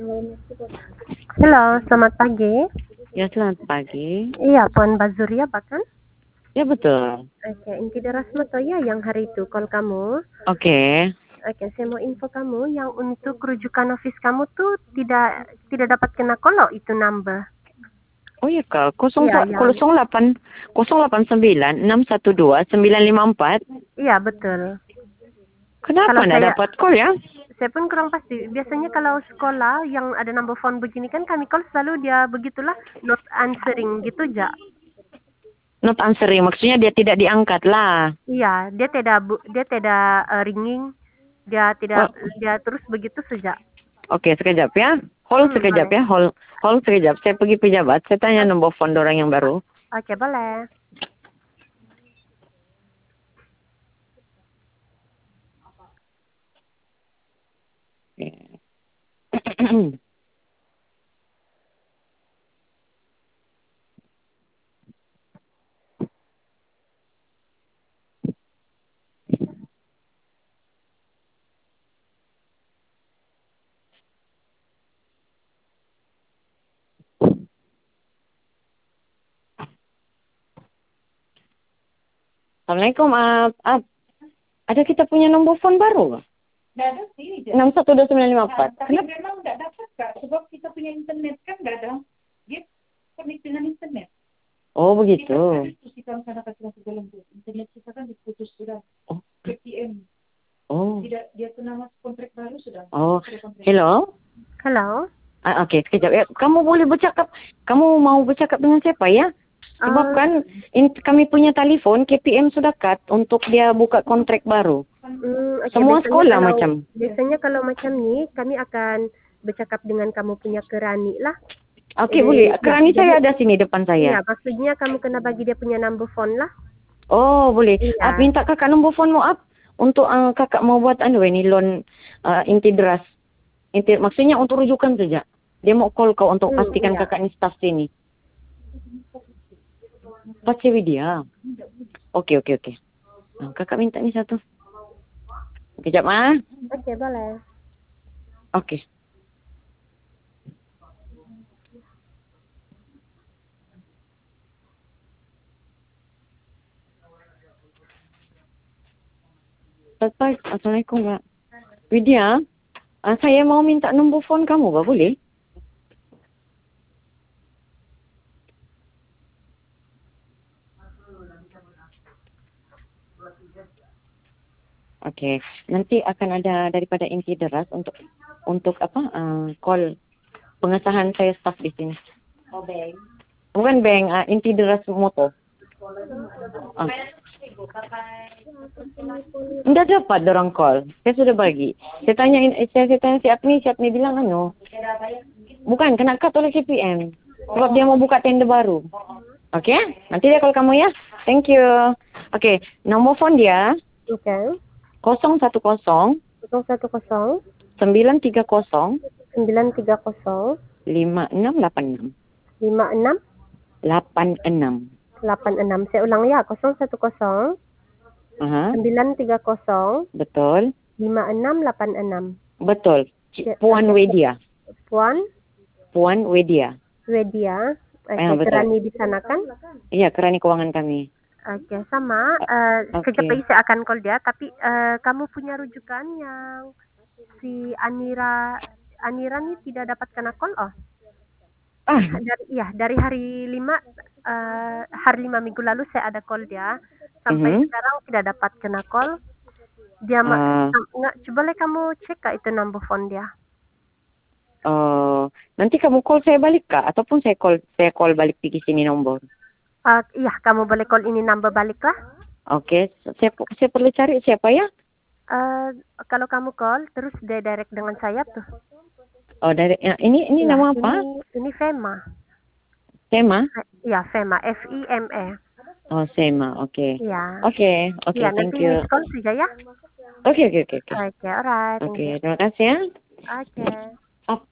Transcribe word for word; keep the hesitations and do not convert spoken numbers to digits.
Halo, selamat pagi. Ya, selamat pagi. Iya, Puan Bazuria bahkan? Ya, betul. Oke, inti derasmu toh ya yang hari itu call kamu. Oke. Oke, saya mau info kamu yang untuk rujukan office kamu tuh tidak tidak dapat kena call loh itu number. Oh iya Kak, Iya, yang nol delapan nol delapan sembilan enam satu dua sembilan lima empat. iya betul. Kenapa Kalau nggak saya dapat call ya? saya pun kurang pasti. Biasanya kalau sekolah yang ada number phone begini kan kami call selalu dia begitulah not answering gitu ja. Not answering, maksudnya dia tidak diangkat lah. Iya, dia tidak bu- dia tidak uh, ringing, dia Oh, tidak dia terus begitu saja. oke, sekejap ya. Hold Hmm, sekejap boleh. ya, hold, hold sekejap. Saya pergi pejabat, saya tanya nomor phone orang yang baru. Oke, boleh. Oke. Assalamualaikum, Ab. Ab, ada kita punya nomor phone baru? Nggak ada sih. enam satu dua sembilan lima empat. Tapi Kenapa? memang nggak dapat Kak, sebab kita punya internet kan nggak ada. Dia konek dengan internet. Oh, Kita begitu. harus terus kita laksanakan dengan segala macam. Internet kita kan diputus sudah. Oh. K P M. Oh. Tidak, dia kena masuk kontrak baru sudah. Oh, Kontrak. hello. Halo. Ah, Oke, sekejap ya. Kamu boleh bercakap. Kamu mau bercakap dengan siapa ya? Sebab Uh, kan in, kami punya telefon, K P M sudah cut untuk dia buka kontrak baru. hmm, okay, Semua biasanya sekolah kalau, macam. Biasanya kalau macam ni, kami akan bercakap dengan kamu punya kerani lah. Oke, Jadi, boleh. ya, Kerani jadi, saya ada sini depan iya, saya. maksudnya kamu kena bagi dia punya number phone lah. Oh, boleh. Iya. Ab, minta kakak nombor phone mau Ab. Untuk uh, kakak mau buat anu ini loan uh, inti deras. Inti, maksudnya untuk rujukan saja. Dia mau call kau untuk Hmm, pastikan iya. kakak ni staff sini. Pasti Widya. Oke, oke, oke. Nah, kakak minta ni satu. Kejap ah. Oke, boleh. Oke. Baik, Assalamualaikum Kak. Widya, uh, saya mau minta nombor phone kamu, Kak, boleh? Oke, nanti akan ada daripada inti deras untuk untuk apa uh, call pengesahan saya staff di sini. Oh, bank. Bukan bank, uh, inti deras motor. Uh. Enggak dapat dorang call. Saya sudah bagi. Saya tanya, saya, saya tanya siap ni, siap ni bilang anu. Bukan, kena cut oleh K P M. Sebab dia mau buka tender baru. Oke, okay? Nanti dia call kamu ya. Thank you. Oke, okay. Nomor phone dia. Oke. Okay. kosong satu kosong. kosong satu kosong. sembilan tiga kosong. sembilan tiga kosong. lima enam delapan enam. lima enam. delapan enam. delapan enam. Saya ulang ya. kosong satu kosong. Aha. sembilan tiga kosong. Betul. lima enam delapan enam. Betul. Ya, Puan okay. Widya. Puan. Puan Widya. Widya. Oke, Ah, okay. Kerani di sana kan? Iya, kerani keuangan kami. Oke, okay, sama. Uh, Oke. Sekejap lagi saya akan call dia. Tapi uh, kamu punya rujukan yang si Anira, Anira nih tidak dapat kena call, oh? Ah. Dari, iya, dari hari lima, uh, hari lima minggu lalu saya ada call dia. Sampai Mm-hmm. sekarang tidak dapat kena call. Dia uh. nggak, coba boleh kamu cek kak itu number phone dia. Uh, nanti kamu call saya balik kak, ataupun saya call saya call balik di sini nomor. Uh, iya, kamu boleh call ini number balik lah. Oke, okay. saya saya perlu cari siapa ya? Uh, kalau kamu call terus dia direct dengan saya tuh. Oh, dari ya, ini ini ya, nama apa? Ini ini Fema. Fema? Iya, Fema, F I M E. Oh, Fema. Oke. Okay. Iya. Oke, okay. oke, okay, ya, thank nanti you. miss call saja ya. Oke, okay, oke, okay, oke, okay, oke. Oke, alright. Oke, okay, terima kasih ya. Oke. Okay.